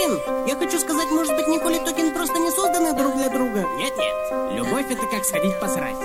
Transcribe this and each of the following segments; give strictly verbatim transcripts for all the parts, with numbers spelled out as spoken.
Блин, я хочу сказать, может быть, Николь и Токин просто не созданы друг для друга? Нет-нет, любовь — это как сходить посрать.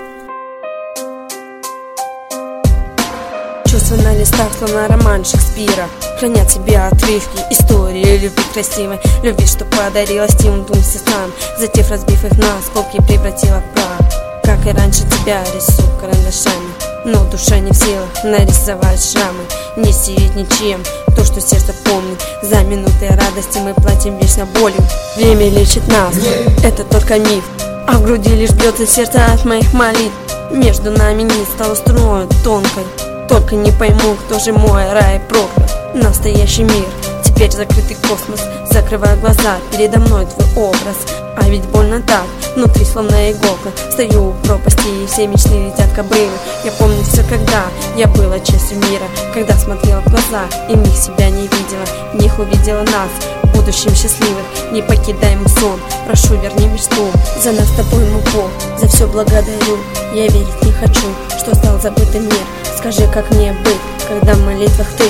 Чувства на листах, словно роман Шекспира, хранят себе отрывки истории любви красивой, любви, что подарила стимул двум сестрам, затем разбив их на осколки, превратила в прах. Как и раньше тебя рисую карандашами, но душа не в силах нарисовать шрамы. Не сеять ничем то, что сердце помнит. За минуты радости мы платим вечно болью. Время лечит нас, это только миф, а в груди лишь бьется сердце от моих молитв. Между нами не стало струной тонкой, только не пойму, кто же мой рай проклял. Настоящий мир, теперь закрытый космос. Закрываю глаза, передо мной твой образ. А ведь больно так, внутри словно иголка. Стою у пропасти, и все мечты летят к обрыву. Я помню все, когда я была частью мира, когда смотрела в глаза и в них себя не видела. В них увидела нас, в будущем счастливых. Не покидай мой сон, прошу, верни мечту. За нас с тобой, мой Бог, за все благодарю. Я верить не хочу, что стал забытый мир. Скажи, как мне быть, когда в молитвах ты?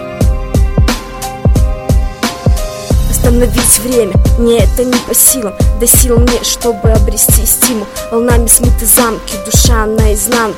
Остановить время, мне это не по силам. Дай сил мне, чтобы обрести стимул. Волнами смыты замки, душа наизнанку.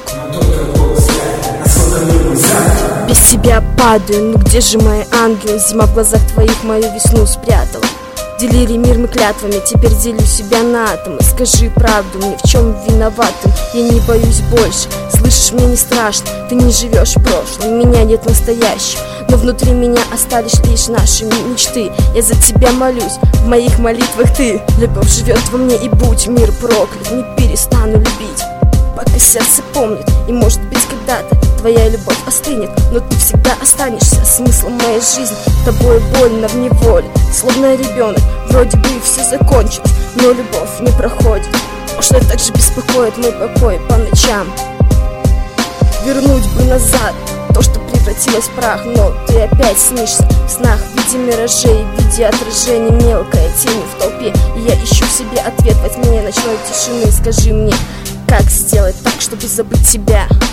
Без тебя падаю, ну где же мои ангелы? Зима в глазах твоих мою весну спрятала. Делили мир мы клятвами, теперь делю себя на атомы. Скажи правду мне, в чем виноватым? Я не боюсь больше, слышишь, мне не страшно. Ты не живешь в прошлом, меня нет настоящего, но внутри меня остались лишь наши мечты. Я за тебя молюсь, в моих молитвах ты. Любовь живет во мне, и будь мир проклят, не перестану любить, пока сердце помнит. И может быть когда-то твоя любовь остынет, но ты всегда останешься смыслом моей жизни. Тобой больно в неволе, словно ребенок. Вроде бы все закончилось, но любовь не проходит. Прошлое так же беспокоит мой покой по ночам. Вернуть бы назад то, что превратилось в прах, но ты опять снишься в снах, в виде миражей, в виде отражений мелкой тени в толпе. И я ищу в себе ответ во тьме ночной тишины. Скажи мне, как сделать так, чтобы забыть тебя?